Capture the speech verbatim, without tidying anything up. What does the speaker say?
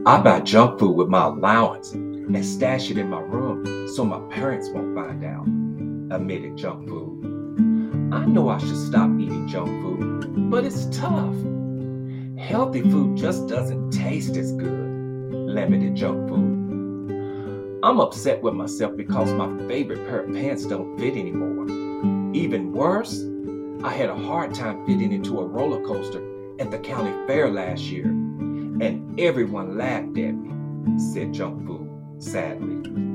I buy junk food with my allowance and stash it in my room so my parents won't find out, admitted Junk Food. I know I should stop eating junk food, but it's tough. Healthy food just doesn't taste as good, lamented Junk Food. I'm upset with myself because my favorite pair of pants don't fit anymore. Even worse, I had a hard time fitting into a roller coaster at the county fair last year, and everyone laughed at me, said Junk Food sadly.